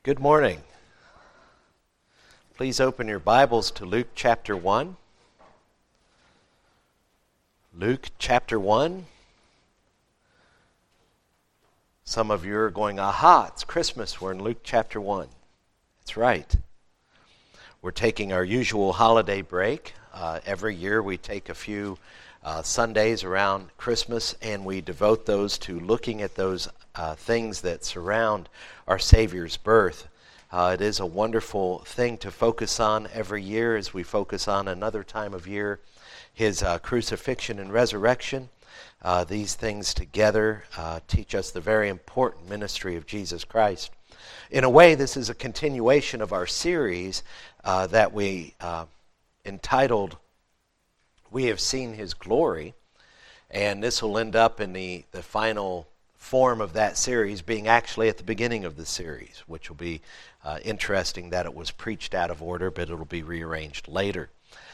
Good morning. Please open your Bibles to Luke chapter 1. Luke chapter 1. Some of you are going, aha, it's Christmas. We're in Luke chapter 1. That's right. We're taking our usual holiday break. Every year we take a few Sundays around Christmas and we devote those to looking at those things that surround our Savior's birth. It is a wonderful thing to focus on every year as we focus on another time of year, His crucifixion and resurrection. These things together teach us the very important ministry of Jesus Christ. In a way, this is a continuation of our series that we entitled, We Have Seen His Glory, and this will end up in the final form of that series being actually at the beginning of the series, which will be interesting that it was preached out of order, but it'll be rearranged later.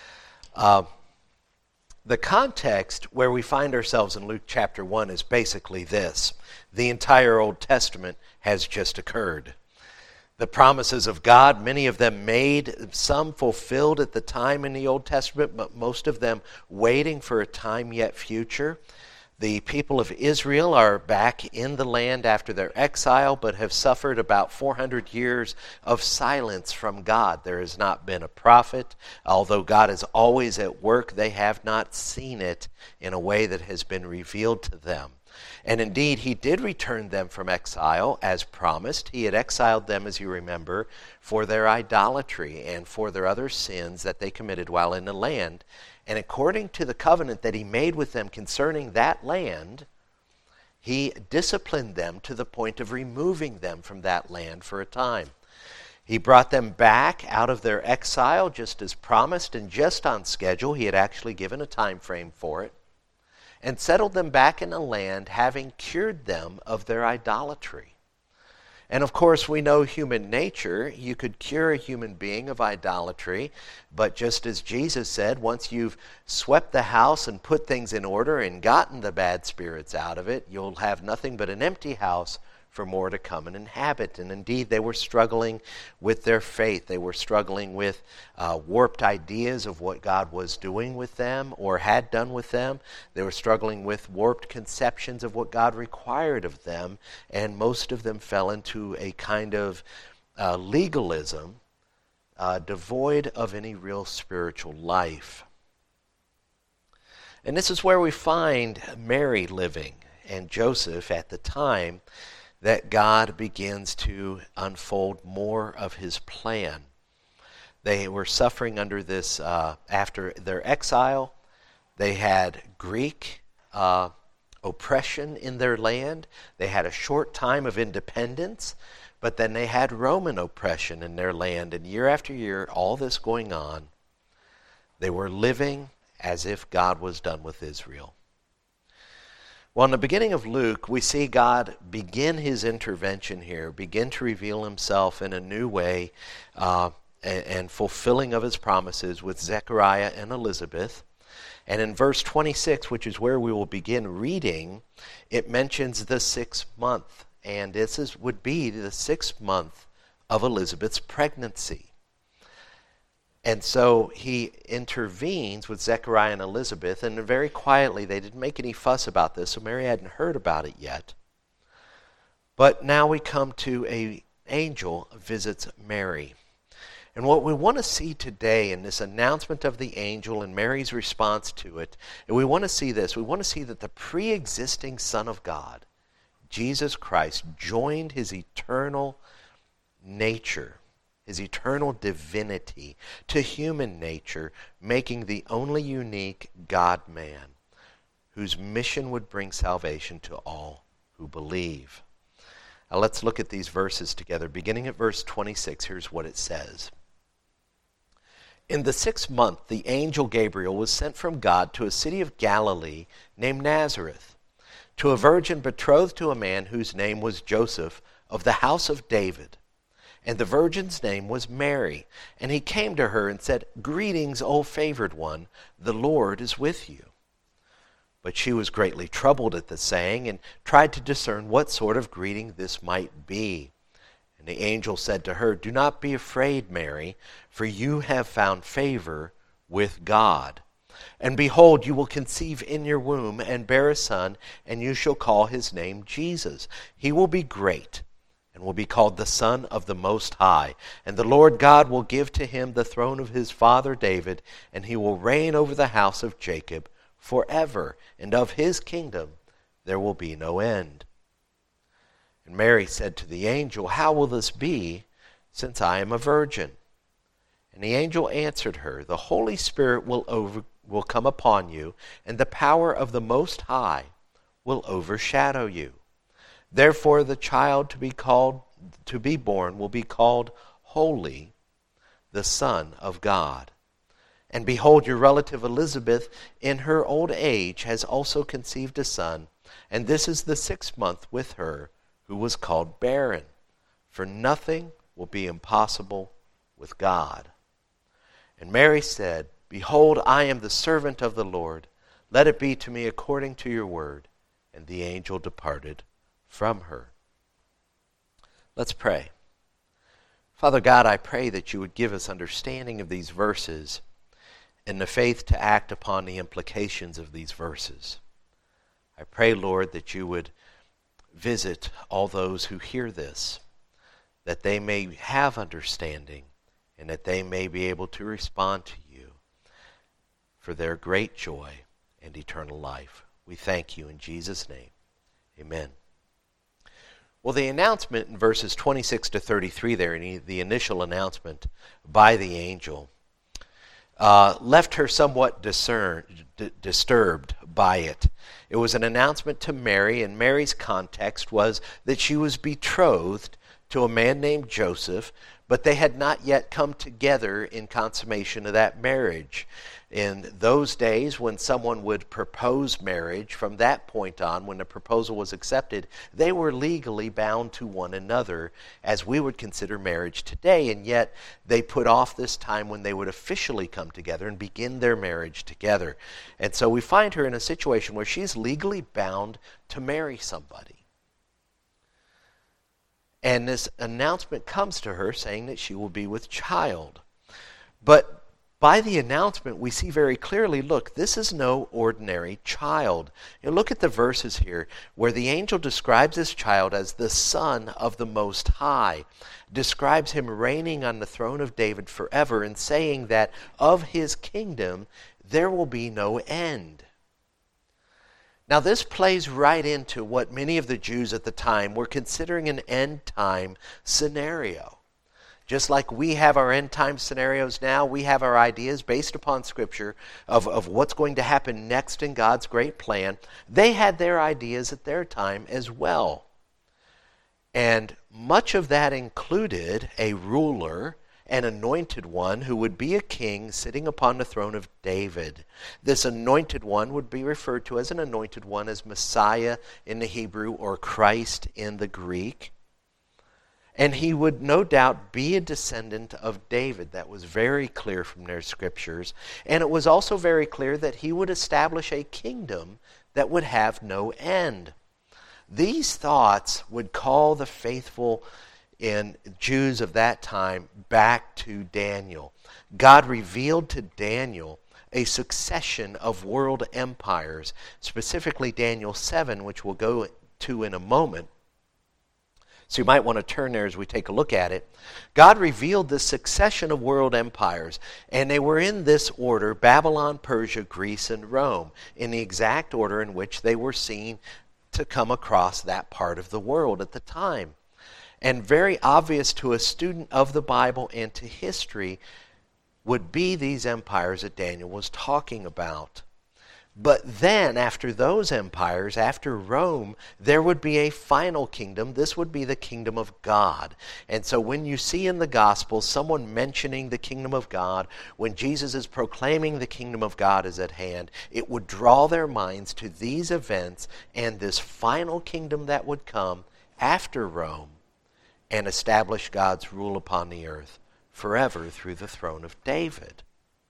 The context where we find ourselves in Luke chapter 1 is basically this. The entire Old Testament has just occurred. The promises of God, many of them made, some fulfilled at the time in the Old Testament, but most of them waiting for a time yet future. The people of Israel are back in the land after their exile, but have suffered about 400 years of silence from God. There has not been a prophet. Although God is always at work, they have not seen it in a way that has been revealed to them. And indeed, He did return them from exile as promised. He had exiled them, as you remember, for their idolatry and for their other sins that they committed while in the land. And according to the covenant that He made with them concerning that land, He disciplined them to the point of removing them from that land for a time. He brought them back out of their exile just as promised and just on schedule. He had actually given a time frame for it. And settled them back in the land, having cured them of their idolatry. And of course, we know human nature. You could cure a human being of idolatry, but just as Jesus said, once you've swept the house and put things in order and gotten the bad spirits out of it, you'll have nothing but an empty house for more to come and inhabit. And indeed, they were struggling with their faith. They were struggling with warped ideas of what God was doing with them or had done with them. They were struggling with warped conceptions of what God required of them, and most of them fell into a kind of legalism devoid of any real spiritual life. And this is where we find Mary living and Joseph at the time that God begins to unfold more of His plan. They were suffering under this after their exile. They had Greek oppression in their land. They had a short time of independence, but then they had Roman oppression in their land. And year after year, all this going on, they were living as if God was done with Israel. Well, in the beginning of Luke, we see God begin His intervention here, begin to reveal Himself in a new way and fulfilling of His promises with Zechariah and Elizabeth. And in verse 26, which is where we will begin reading, it mentions the 6th month. And this would be the 6th month of Elizabeth's pregnancy. And so He intervenes with Zechariah and Elizabeth, and very quietly, they didn't make any fuss about this, so Mary hadn't heard about it yet. But now we come to an angel visits Mary. And what we want to see today in this announcement of the angel and Mary's response to it, and we want to see this, we want to see that the pre-existing Son of God, Jesus Christ, joined His eternal nature, His eternal divinity, to human nature, making the only unique God-man, whose mission would bring salvation to all who believe. Now let's look at these verses together. Beginning at verse 26, here's what it says. In the 6th month, the angel Gabriel was sent from God to a city of Galilee named Nazareth, to a virgin betrothed to a man whose name was Joseph, of the house of David. And the virgin's name was Mary. And he came to her and said, "Greetings, O favored one, the Lord is with you." But she was greatly troubled at the saying and tried to discern what sort of greeting this might be. And the angel said to her, "Do not be afraid, Mary, for you have found favor with God. And behold, you will conceive in your womb and bear a son, and you shall call his name Jesus. He will be great and will be called the Son of the Most High. And the Lord God will give to him the throne of his father David, and he will reign over the house of Jacob forever, and of his kingdom there will be no end." And Mary said to the angel, "How will this be, since I am a virgin?" And the angel answered her, "The Holy Spirit will come upon you, and the power of the Most High will overshadow you. Therefore the child to be born will be called Holy, the Son of God. And behold, your relative Elizabeth, in her old age, has also conceived a son, and this is the 6th month with her, who was called barren. For nothing will be impossible with God." And Mary said, "Behold, I am the servant of the Lord. Let it be to me according to your word." And the angel departed from her. Let's pray. Father God, I pray that you would give us understanding of these verses and the faith to act upon the implications of these verses. I pray, Lord, that you would visit all those who hear this, that they may have understanding and that they may be able to respond to you for their great joy and eternal life. We thank you in Jesus' name. Amen. Well, the announcement in verses 26 to 33 there, the initial announcement by the angel, left her somewhat disturbed by it. It was an announcement to Mary, and Mary's context was that she was betrothed to a man named Joseph, but they had not yet come together in consummation of that marriage. In those days, when someone would propose marriage, from that point on, when the proposal was accepted, they were legally bound to one another, as we would consider marriage today, and yet they put off this time when they would officially come together and begin their marriage together. And so we find her in a situation where she's legally bound to marry somebody. And this announcement comes to her saying that she will be with child. But by the announcement, we see very clearly, look, this is no ordinary child. You look at the verses here where the angel describes this child as the Son of the Most High, describes him reigning on the throne of David forever, and saying that of his kingdom there will be no end. Now, this plays right into what many of the Jews at the time were considering an end-time scenario. Just like we have our end-time scenarios now, we have our ideas based upon Scripture of what's going to happen next in God's great plan. They had their ideas at their time as well. And much of that included a ruler, an anointed one who would be a king sitting upon the throne of David. This anointed one would be referred to as an anointed one, as Messiah in the Hebrew or Christ in the Greek. And he would no doubt be a descendant of David. That was very clear from their scriptures. And it was also very clear that he would establish a kingdom that would have no end. These thoughts would call the faithful and Jews of that time back to Daniel. God revealed to Daniel a succession of world empires, specifically Daniel 7, which we'll go to in a moment. So you might want to turn there as we take a look at it. God revealed this succession of world empires, and they were in this order: Babylon, Persia, Greece, and Rome, in the exact order in which they were seen to come across that part of the world at the time. And very obvious to a student of the Bible and to history would be these empires that Daniel was talking about. But then, after those empires, after Rome, there would be a final kingdom. This would be the kingdom of God. And so when you see in the Gospels someone mentioning the kingdom of God, when Jesus is proclaiming the kingdom of God is at hand, it would draw their minds to these events and this final kingdom that would come after Rome and establish God's rule upon the earth forever through the throne of David.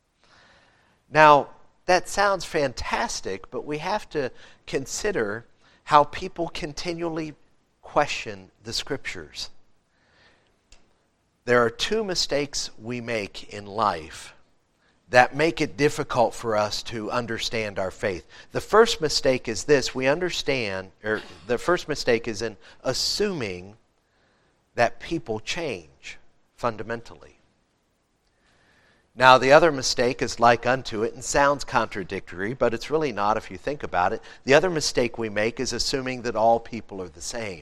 Now, that sounds fantastic, but we have to consider how people continually question the Scriptures. There are two mistakes we make in life that make it difficult for us to understand our faith. The first mistake is this: the first mistake is in assuming that people change fundamentally. Now, the other mistake is like unto it and sounds contradictory, but it's really not if you think about it. The other mistake we make is assuming that all people are the same.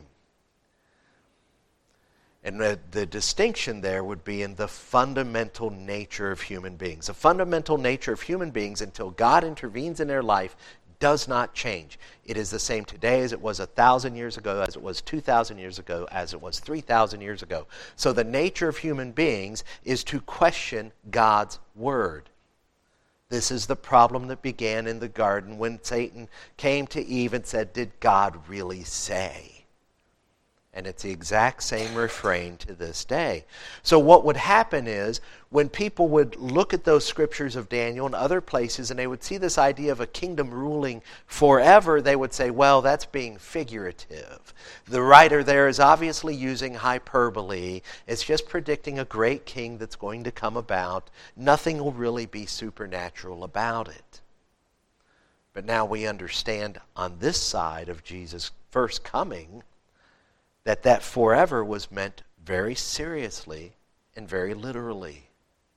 And the distinction there would be in the fundamental nature of human beings. The fundamental nature of human beings, until God intervenes in their life, does not change. It is the same today as it was 1,000 years ago, as it was 2,000 years ago, as it was 3,000 years ago. So the nature of human beings is to question God's word. This is the problem that began in the garden when Satan came to Eve and said, "Did God really say?" And it's the exact same refrain to this day. So what would happen is, when people would look at those scriptures of Daniel and other places, and they would see this idea of a kingdom ruling forever, they would say, well, that's being figurative. The writer there is obviously using hyperbole. It's just predicting a great king that's going to come about. Nothing will really be supernatural about it. But now we understand on this side of Jesus' first coming that forever was meant very seriously and very literally.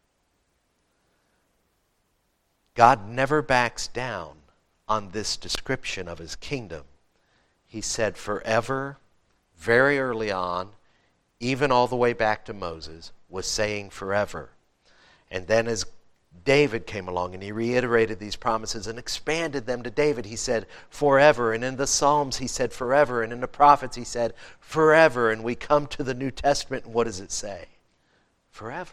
God never backs down on this description of his kingdom. He said forever, very early on, even all the way back to Moses, was saying forever. And then as David came along and he reiterated these promises and expanded them to David, he said forever. And in the Psalms he said forever. And in the prophets he said forever. And we come to the New Testament, and what does it say? Forever.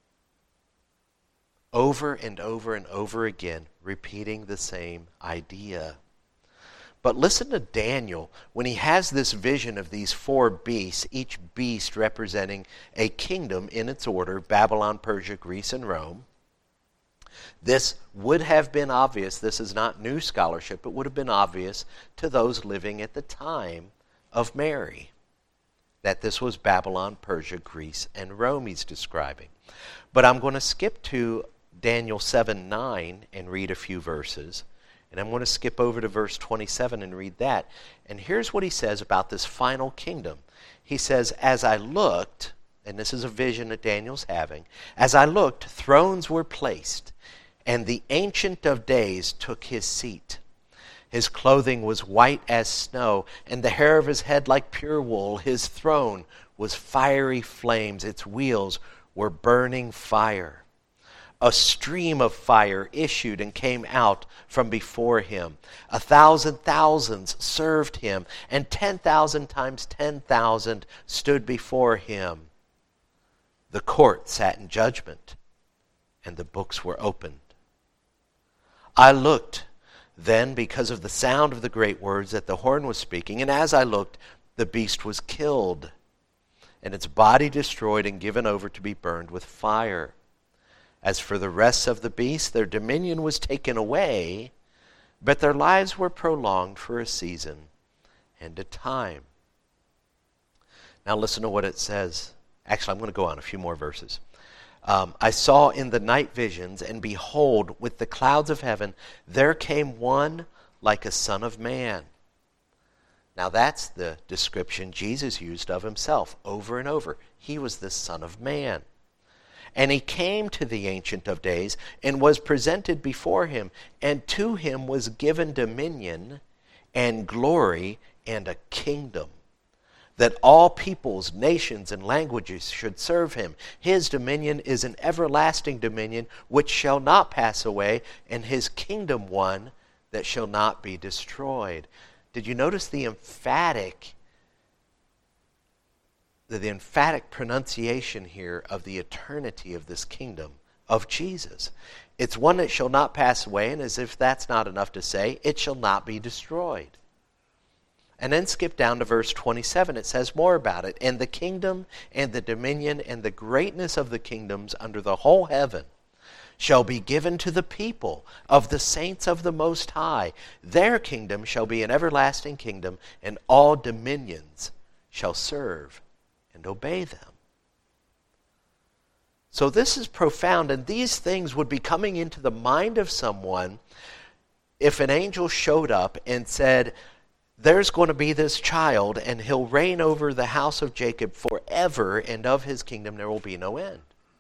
Over and over and over again, repeating the same idea. But listen to Daniel when he has this vision of these four beasts, each beast representing a kingdom in its order: Babylon, Persia, Greece, and Rome. This would have been obvious. This is not new scholarship. It would have been obvious to those living at the time of Mary that this was Babylon, Persia, Greece, and Rome he's describing. But I'm going to skip to Daniel 7:9 and read a few verses. And I'm going to skip over to verse 27 and read that. And here's what he says about this final kingdom. He says, as I looked, and this is a vision that Daniel's having, as I looked, thrones were placed, and the Ancient of Days took his seat. His clothing was white as snow, and the hair of his head like pure wool. His throne was fiery flames. Its wheels were burning fire. A stream of fire issued and came out from before him. 1,000 thousands served him, and 10,000 times 10,000 stood before him. The court sat in judgment, and the books were opened. I looked then, because of the sound of the great words that the horn was speaking, and as I looked, the beast was killed, and its body destroyed and given over to be burned with fire. As for the rest of the beasts, their dominion was taken away, but their lives were prolonged for a season and a time. Now listen to what it says. Actually, I'm going to go on a few more verses. I saw in the night visions, and behold, with the clouds of heaven, there came one like a son of man. Now that's the description Jesus used of himself over and over. He was the Son of Man. And he came to the Ancient of Days and was presented before him, and to him was given dominion and glory and a kingdom, that all peoples, nations, and languages should serve him. His dominion is an everlasting dominion which shall not pass away, and his kingdom one that shall not be destroyed. Did you notice the emphatic pronunciation here of the eternity of this kingdom of Jesus? It's one that shall not pass away, and as if that's not enough to say, it shall not be destroyed. And then skip down to verse 27. It says more about it. And the kingdom and the dominion and the greatness of the kingdoms under the whole heaven shall be given to the people of the saints of the Most High. Their kingdom shall be an everlasting kingdom, and all dominions shall serve and obey them. So this is profound, and these things would be coming into the mind of someone if an angel showed up and said, there's going to be this child, and he'll reign over the house of Jacob forever, and of his kingdom there will be no end.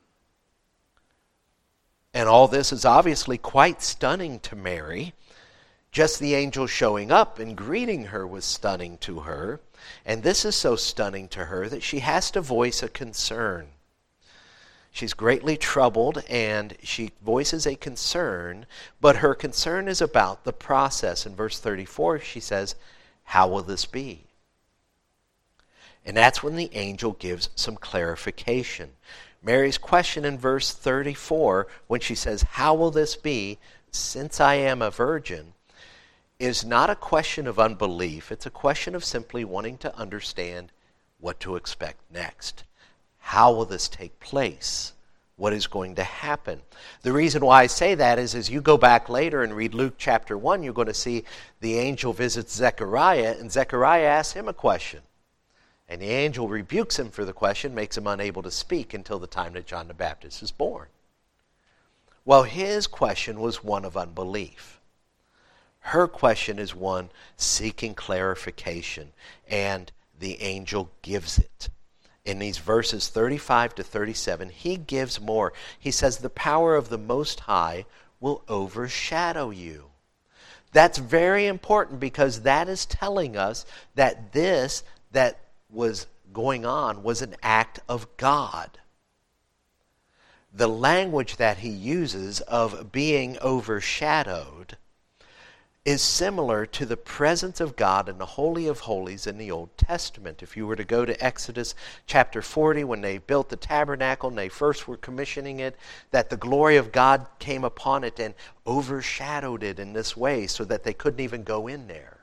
And all this is obviously quite stunning to Mary. Just the angel showing up and greeting her was stunning to her. And this is so stunning to her that she has to voice a concern. She's greatly troubled, and she voices a concern, but her concern is about the process. In verse 34, she says, how will this be? And that's when the angel gives some clarification. Mary's question in verse 34, when she says, how will this be, since I am a virgin, is not a question of unbelief. It's a question of simply wanting to understand what to expect next. How will this take place? What is going to happen? The reason why I say that is as you go back later and read Luke chapter 1, you're going to see the angel visits Zechariah, and Zechariah asks him a question. And the angel rebukes him for the question, makes him unable to speak until the time that John the Baptist is born. Well, his question was one of unbelief. Her question is one seeking clarification, and the angel gives it. In these verses 35 to 37, he gives more. He says, the power of the Most High will overshadow you. That's very important because that is telling us that this that was going on was an act of God. The language that he uses of being overshadowed is similar to the presence of God in the Holy of Holies in the Old Testament. If you were to go to Exodus chapter 40, when they built the tabernacle and they first were commissioning it, that the glory of God came upon it and overshadowed it in this way so that they couldn't even go in there.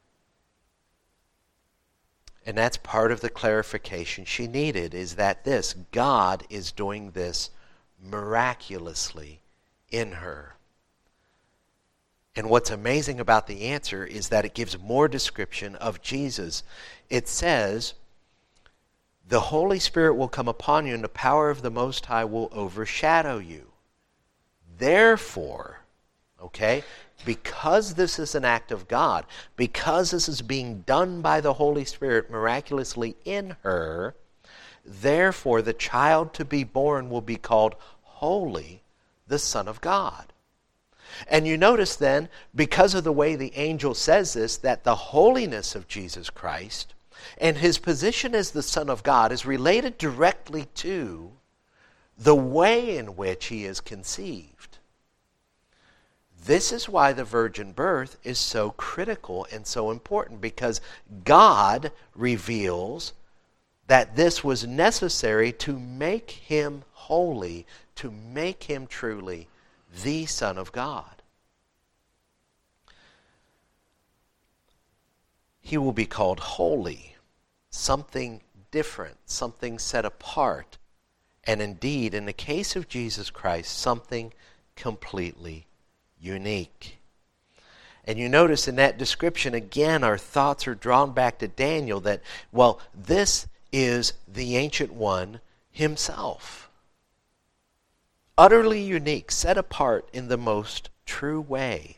And that's part of the clarification she needed, is that this, God is doing this miraculously in her. And what's amazing about the answer is that it gives more description of Jesus. It says, the Holy Spirit will come upon you and the power of the Most High will overshadow you. Therefore, okay, because this is an act of God, because this is being done by the Holy Spirit miraculously in her, therefore the child to be born will be called Holy, the Son of God. And you notice then, because of the way the angel says this, that the holiness of Jesus Christ and his position as the Son of God is related directly to the way in which he is conceived. This is why the virgin birth is so critical and so important, because God reveals that this was necessary to make him holy, to make him truly the Son of God. He will be called holy, something different, something set apart, and indeed, in the case of Jesus Christ, something completely unique. And you notice in that description, again, our thoughts are drawn back to Daniel that, well, this is the Ancient One himself. Utterly unique, set apart in the most true way.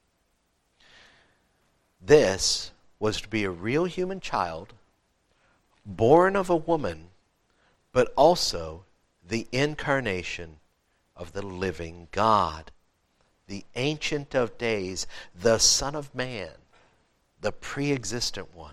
This was to be a real human child, born of a woman, but also the incarnation of the living God, the Ancient of Days, the Son of Man, the pre-existent one.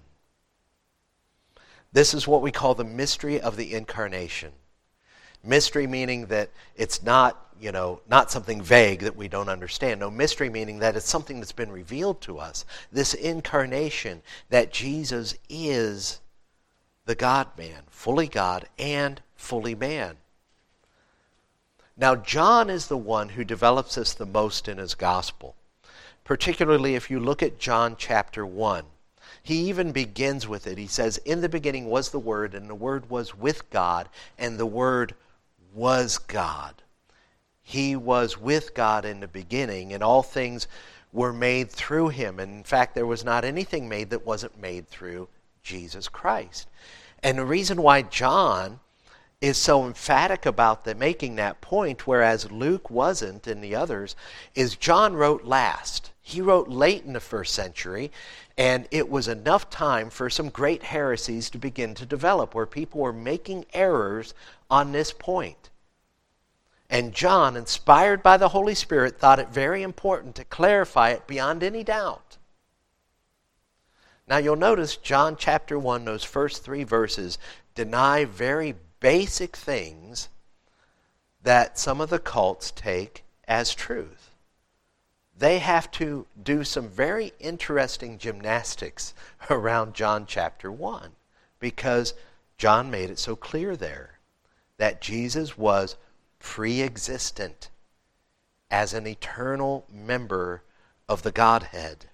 This is what we call the mystery of the incarnation. Mystery meaning that it's not something vague that we don't understand. No, mystery meaning that it's something that's been revealed to us. This incarnation, that Jesus is the God-man, fully God and fully man. Now, John is the one who develops this the most in his gospel. Particularly if you look at John chapter 1. He even begins with it. He says, in the beginning was the Word, and the Word was with God, and the Word was God. He was with God in the beginning, and all things were made through him. And in fact, there was not anything made that wasn't made through Jesus Christ. And the reason why John is so emphatic about making that point, whereas Luke wasn't and the others, is John wrote last. He wrote late in the first century, and it was enough time for some great heresies to begin to develop, where people were making errors on this point. And John, inspired by the Holy Spirit, thought it very important to clarify it beyond any doubt. Now you'll notice John chapter 1, those first 3 verses, deny very basic things that some of the cults take as truth. They have to do some very interesting gymnastics around John chapter 1, because John made it so clear there that Jesus was pre-existent as an eternal member of the Godhead.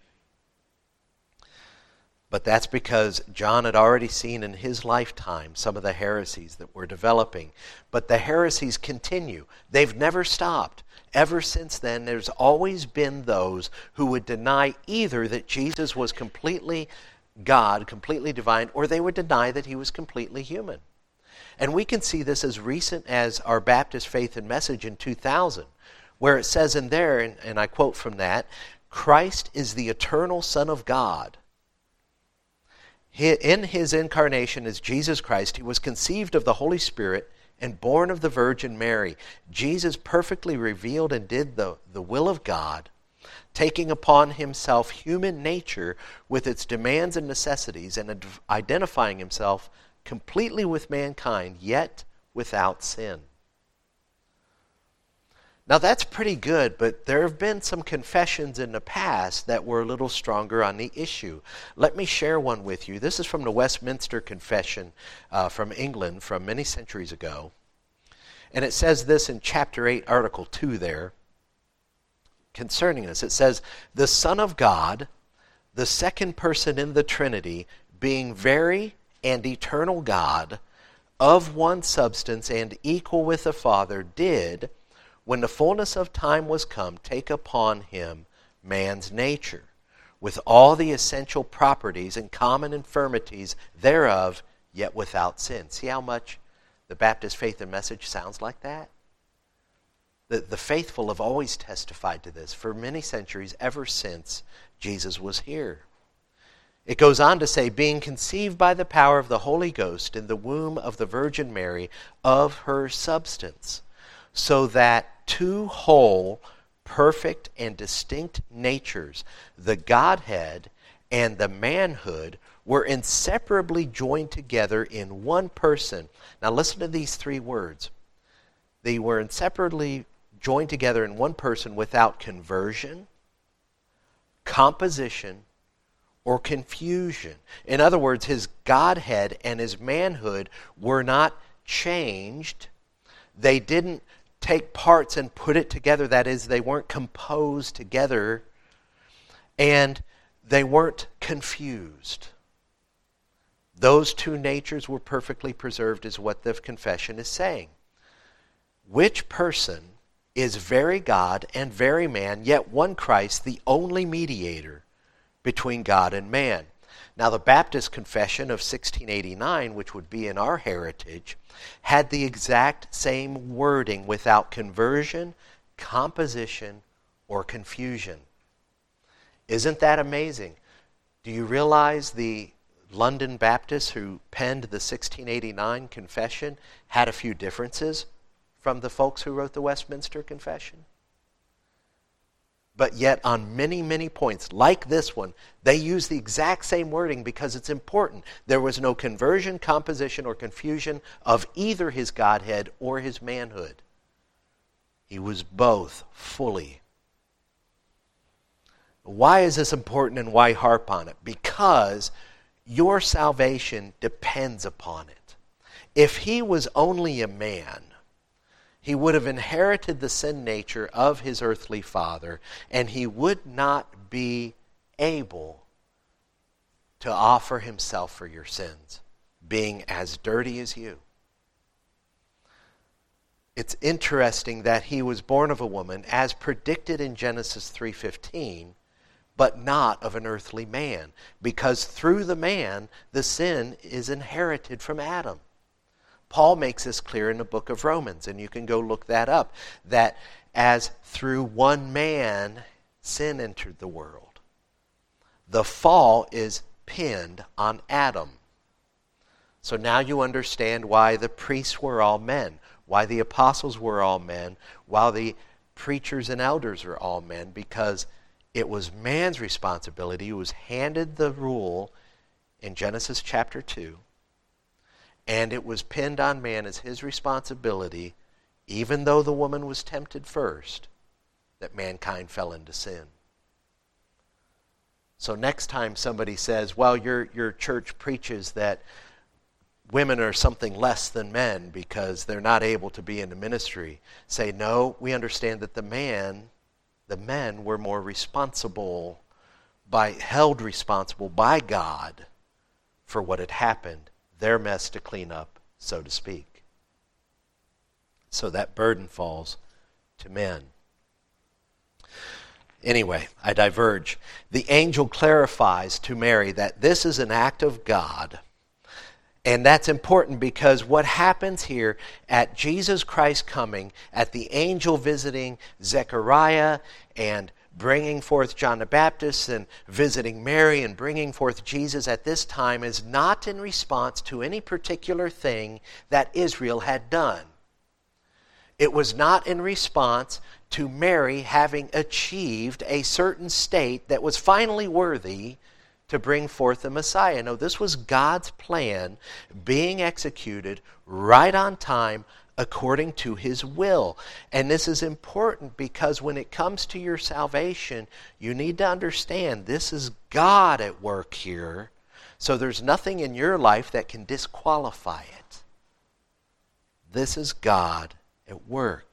But that's because John had already seen in his lifetime some of the heresies that were developing. But the heresies continue. They've never stopped. Ever since then, there's always been those who would deny either that Jesus was completely God, completely divine, or they would deny that he was completely human. And we can see this as recent as our Baptist Faith and Message in 2000, where it says in there, and I quote from that, "Christ is the eternal Son of God. In his incarnation as Jesus Christ, he was conceived of the Holy Spirit and born of the Virgin Mary. Jesus perfectly revealed and did the will of God, taking upon himself human nature with its demands and necessities, and identifying himself completely with mankind, yet without sin." Now that's pretty good, but there have been some confessions in the past that were a little stronger on the issue. Let me share one with you. This is from the Westminster Confession from England from many centuries ago. And it says this in chapter 8, article 2 there, concerning this. It says, "The Son of God, the second person in the Trinity, being very and eternal God, of one substance and equal with the Father, did, when the fullness of time was come, take upon him man's nature, with all the essential properties and common infirmities thereof, yet without sin." See how much the Baptist Faith and Message sounds like that? The faithful have always testified to this for many centuries, ever since Jesus was here. It goes on to say, "Being conceived by the power of the Holy Ghost in the womb of the Virgin Mary, of her substance, so that two whole, perfect, and distinct natures, the Godhead and the manhood, were inseparably joined together in one person." Now listen to these 3 words. They were inseparably joined together in one person without conversion, composition, or confusion. In other words, his Godhead and his manhood were not changed. They didn't take parts and put it together. That is, they weren't composed together, and they weren't confused. Those 2 natures were perfectly preserved, is what the confession is saying. Which person is very God and very man, yet one Christ, the only mediator between God and man. Now the Baptist Confession of 1689, which would be in our heritage, had the exact same wording without conversion, composition, or confusion. Isn't that amazing? Do you realize the London Baptists who penned the 1689 Confession had a few differences from the folks who wrote the Westminster Confession? But yet on many, many points, like this one, they use the exact same wording because it's important. There was no conversion, composition, or confusion of either his Godhead or his manhood. He was both fully. Why is this important and why harp on it? Because your salvation depends upon it. If he was only a man, he would have inherited the sin nature of his earthly father, and he would not be able to offer himself for your sins, being as dirty as you. It's interesting that he was born of a woman, as predicted in Genesis 3:15, but not of an earthly man, because through the man, the sin is inherited from Adam. Paul makes this clear in the book of Romans, and you can go look that up, that as through one man sin entered the world, the fall is pinned on Adam. So now you understand why the priests were all men, why the apostles were all men, why the preachers and elders are all men, because it was man's responsibility who was handed the rule in Genesis chapter 2, and it was pinned on man as his responsibility, even though the woman was tempted first, that mankind fell into sin. So next time somebody says, well, your church preaches that women are something less than men because they're not able to be in the ministry, say, no, we understand that the men were more held responsible by God for what had happened, their mess to clean up, so to speak. So that burden falls to men. Anyway, I diverge. The angel clarifies to Mary that this is an act of God. And that's important because what happens here at Jesus Christ coming, at the angel visiting Zechariah and bringing forth John the Baptist and visiting Mary and bringing forth Jesus at this time, is not in response to any particular thing that Israel had done. It was not in response to Mary having achieved a certain state that was finally worthy to bring forth the Messiah. No, this was God's plan being executed right on time according to His will. And this is important because when it comes to your salvation, you need to understand this is God at work here. So there's nothing in your life that can disqualify it. This is God at work.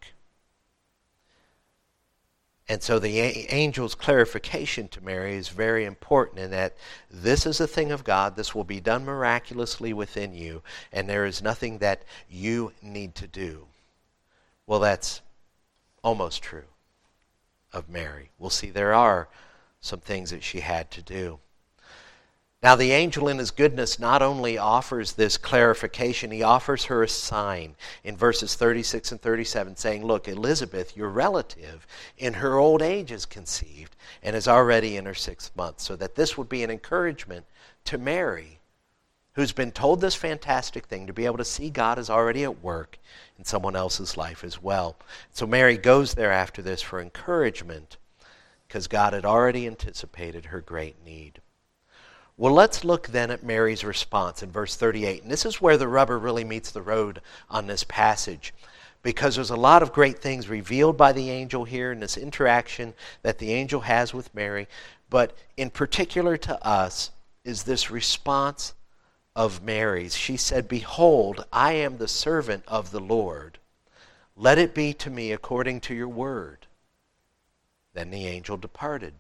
And so the angel's clarification to Mary is very important in that this is a thing of God. This will be done miraculously within you, and there is nothing that you need to do. Well, that's almost true of Mary. We'll see there are some things that she had to do. Now, the angel in his goodness not only offers this clarification, he offers her a sign in verses 36 and 37 saying, look, Elizabeth, your relative, in her old age is conceived and is already in her 6th month. So that this would be an encouragement to Mary, who's been told this fantastic thing, to be able to see God is already at work in someone else's life as well. So Mary goes there after this for encouragement because God had already anticipated her great need. Well, let's look then at Mary's response in verse 38. And this is where the rubber really meets the road on this passage, because there's a lot of great things revealed by the angel here in this interaction that the angel has with Mary. But in particular to us is this response of Mary's. She said, behold, I am the servant of the Lord. Let it be to me according to your word. Then the angel departed.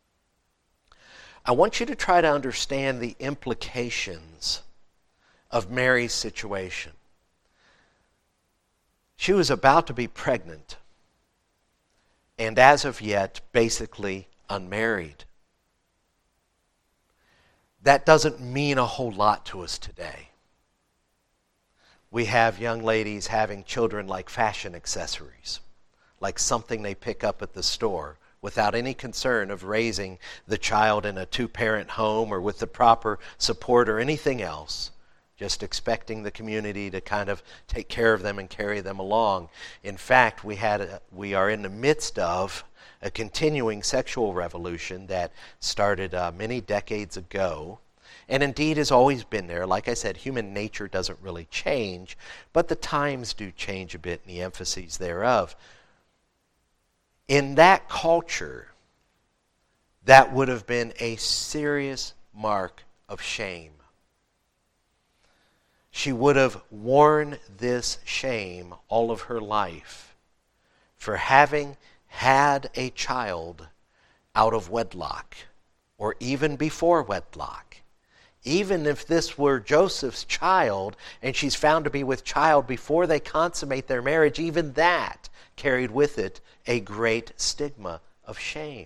I want you to try to understand the implications of Mary's situation. She was about to be pregnant, and as of yet, basically unmarried. That doesn't mean a whole lot to us today. We have young ladies having children like fashion accessories, like something they pick up at the store, without any concern of raising the child in a 2-parent home or with the proper support or anything else, just expecting the community to kind of take care of them and carry them along. In fact, we are in the midst of a continuing sexual revolution that started many decades ago, and indeed has always been there. Like I said, human nature doesn't really change, but the times do change a bit and the emphases thereof. In that culture, that would have been a serious mark of shame. She would have worn this shame all of her life for having had a child out of wedlock or even before wedlock. Even if this were Joseph's child and she's found to be with child before they consummate their marriage, even that carried with it a great stigma of shame.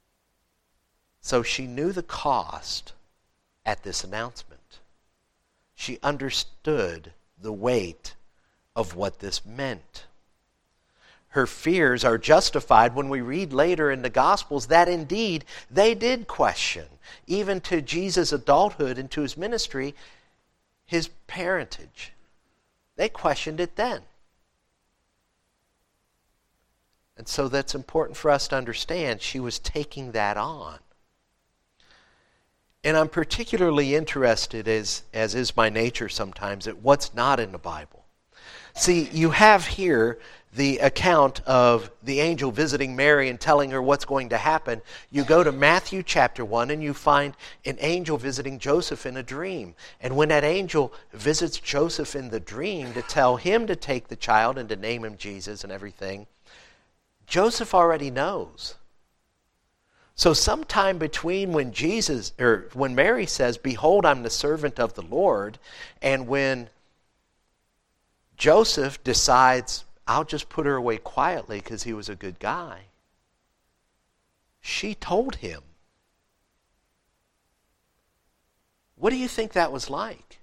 So she knew the cost at this announcement. She understood the weight of what this meant. Her fears are justified when we read later in the Gospels that indeed they did question, even to Jesus' adulthood and to his ministry, his parentage. They questioned it then. And so that's important for us to understand. She was taking that on. And I'm particularly interested, as is my nature sometimes, at what's not in the Bible. See, you have here the account of the angel visiting Mary and telling her what's going to happen. You go to Matthew chapter 1 and you find an angel visiting Joseph in a dream. And when that angel visits Joseph in the dream to tell him to take the child and to name him Jesus and everything, Joseph already knows. So sometime between when Mary says, "Behold, I'm the servant of the Lord," and when Joseph decides, "I'll just put her away quietly because he was a good guy," she told him. What do you think that was like?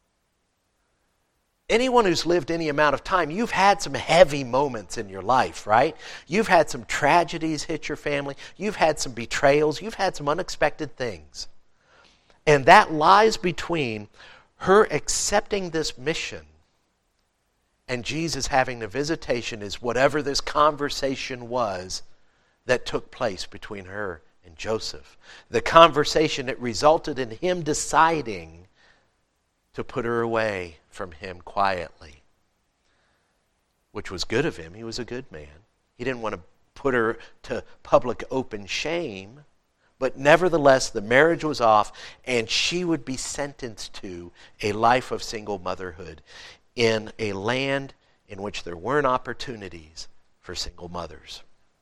Anyone who's lived any amount of time, you've had some heavy moments in your life, right? You've had some tragedies hit your family. You've had some betrayals. You've had some unexpected things. And that lies between her accepting this mission and Jesus having the visitation is whatever this conversation was that took place between her and Joseph. The conversation that resulted in him deciding to put her away from him quietly, which was good of him. He was a good man. He didn't want to put her to public open shame, but nevertheless the marriage was off and she would be sentenced to a life of single motherhood in a land in which there weren't opportunities for single mothers.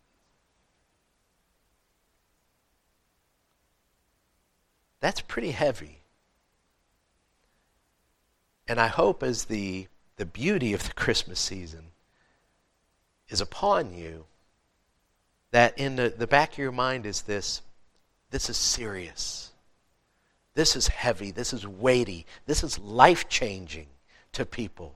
That's pretty heavy. And I hope as the beauty of the Christmas season is upon you, that in the back of your mind is this is serious. This is heavy. This is weighty. This is life-changing to people.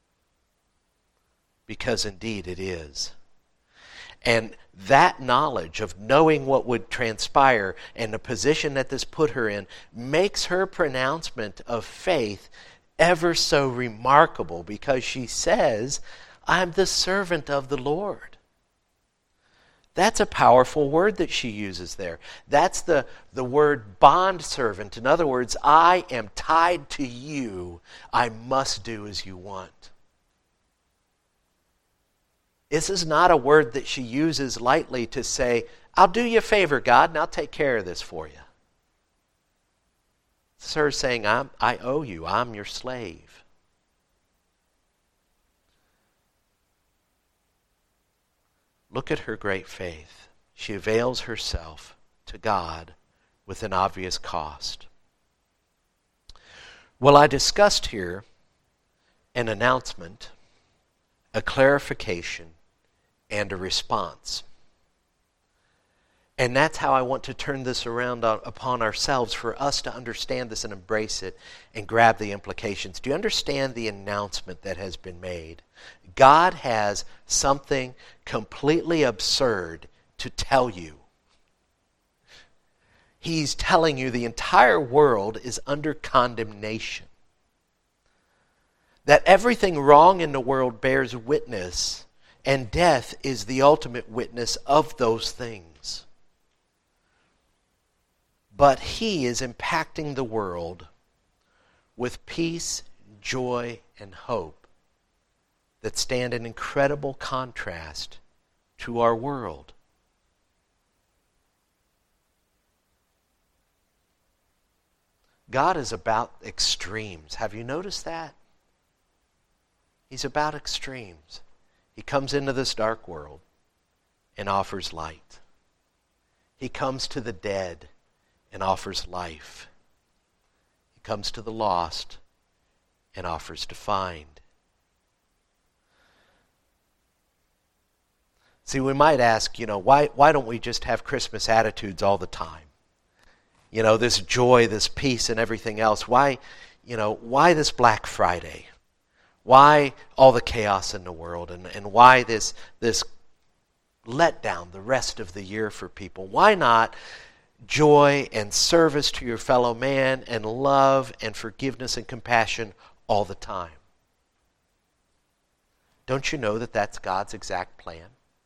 Because indeed it is. And that knowledge of knowing what would transpire and the position that this put her in makes her pronouncement of faith ever so remarkable, because she says, "I'm the servant of the Lord." That's a powerful word that she uses there. That's the word bondservant. In other words, I am tied to you. I must do as you want. This is not a word that she uses lightly to say, "I'll do you a favor, God, and I'll take care of this for you." It's her saying, I owe you. I'm your slave. Look at her great faith. She avails herself to God with an obvious cost. Well, I discussed here an announcement, a clarification, and a response. And that's how I want to turn this around upon ourselves, for us to understand this and embrace it and grab the implications. Do you understand the announcement that has been made? God has something completely absurd to tell you. He's telling you the entire world is under condemnation. That everything wrong in the world bears witness, and death is the ultimate witness of those things. But He is impacting the world with peace, joy, and hope that stand in incredible contrast to our world. God is about extremes. Have you noticed that? He's about extremes. He comes into this dark world and offers light. He comes to the dead and offers life. He comes to the lost and offers to find. See, we might ask, why don't we just have Christmas attitudes all the time? This joy, this peace, and everything else. Why, why this Black Friday? Why all the chaos in the world? And why this letdown the rest of the year for people? Why not joy and service to your fellow man and love and forgiveness and compassion all the time? Don't you know that that's God's exact plan?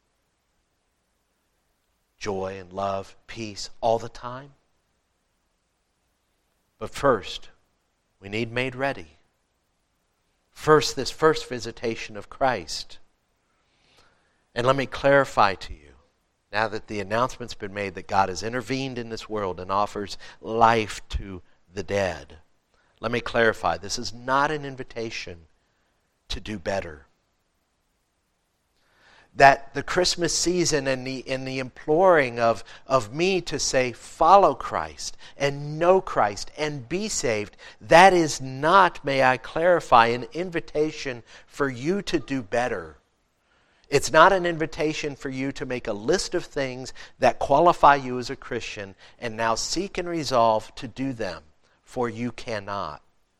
Joy and love, peace all the time? But first, we need made ready. First, this first visitation of Christ. And let me clarify to you, now that the announcement's been made that God has intervened in this world and offers life to the dead, let me clarify, this is not an invitation to do better. That the Christmas season and the imploring of me to say, follow Christ and know Christ and be saved, that is not, may I clarify, an invitation for you to do better. It's not an invitation for you to make a list of things that qualify you as a Christian and now seek and resolve to do them, for you cannot.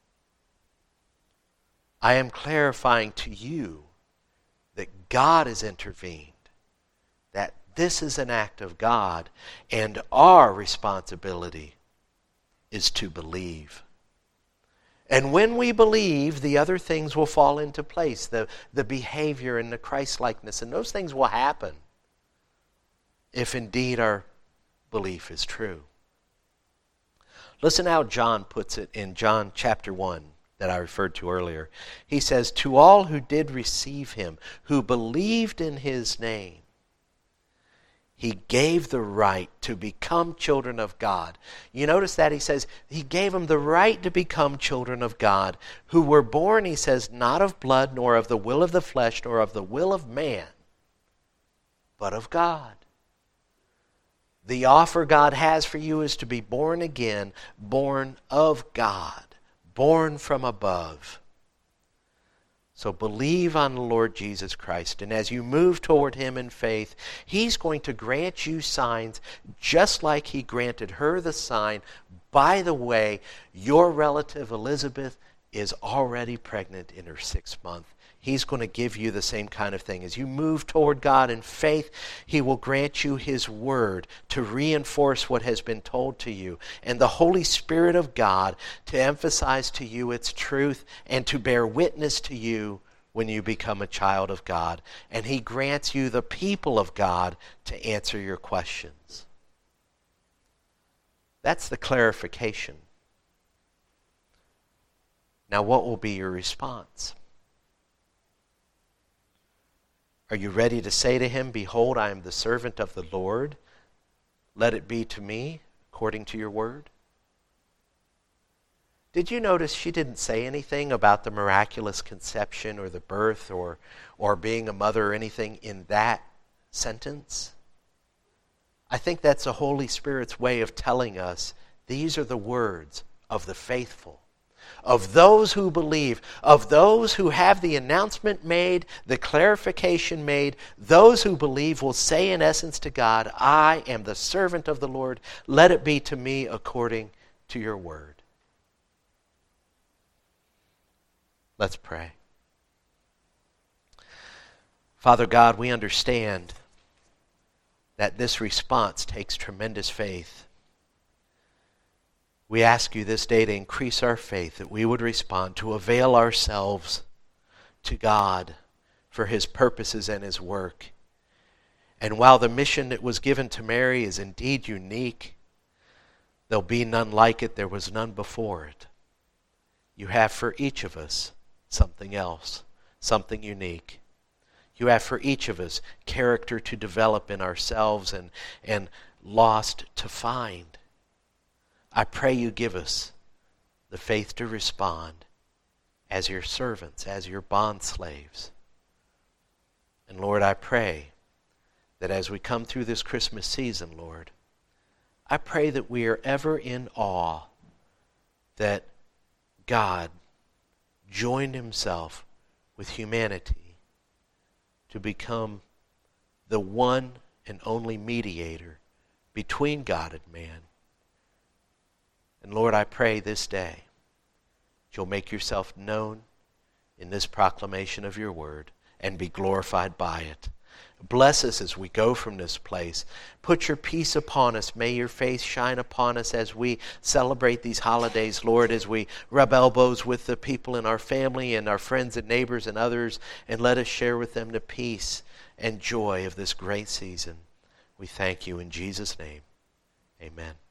I am clarifying to you that God has intervened, that this is an act of God, and our responsibility is to believe. And when we believe, the other things will fall into place, the behavior and the Christ-likeness, and those things will happen if indeed our belief is true. Listen how John puts it in John chapter 1. That I referred to earlier. He says, to all who did receive him, who believed in his name, he gave the right to become children of God. You notice that he says, he gave them the right to become children of God, who were born, he says, not of blood, nor of the will of the flesh, nor of the will of man, but of God. The offer God has for you is to be born again, born of God. Born from above. So believe on the Lord Jesus Christ, and as you move toward him in faith, he's going to grant you signs just like he granted her the sign. By the way, your relative Elizabeth is already pregnant in her 6th month. He's going to give you the same kind of thing. As you move toward God in faith, he will grant you his word to reinforce what has been told to you, and the Holy Spirit of God to emphasize to you its truth and to bear witness to you when you become a child of God. And he grants you the people of God to answer your questions. That's the clarification. Now, what will be your response? Are you ready to say to him, behold, I am the servant of the Lord. Let it be to me according to your word? Did you notice she didn't say anything about the miraculous conception or the birth or being a mother or anything in that sentence? I think that's the Holy Spirit's way of telling us these are the words of the faithful, of those who believe, of those who have the announcement made, the clarification made. Those who believe will say in essence to God, I am the servant of the Lord. Let it be to me according to your word. Let's pray. Father God, we understand that this response takes tremendous faith. We ask you this day to increase our faith, that we would respond, to avail ourselves to God for his purposes and his work. And while the mission that was given to Mary is indeed unique, there'll be none like it. There was none before it. You have for each of us something else, something unique. You have for each of us character to develop in ourselves and lost to find. I pray you give us the faith to respond as your servants, as your bond slaves. And Lord, I pray that as we come through this Christmas season, Lord, I pray that we are ever in awe that God joined himself with humanity to become the one and only mediator between God and man. And Lord, I pray this day, you'll make yourself known in this proclamation of your word and be glorified by it. Bless us as we go from this place. Put your peace upon us. May your face shine upon us as we celebrate these holidays, Lord, as we rub elbows with the people in our family and our friends and neighbors and others, and let us share with them the peace and joy of this great season. We thank you in Jesus' name. Amen.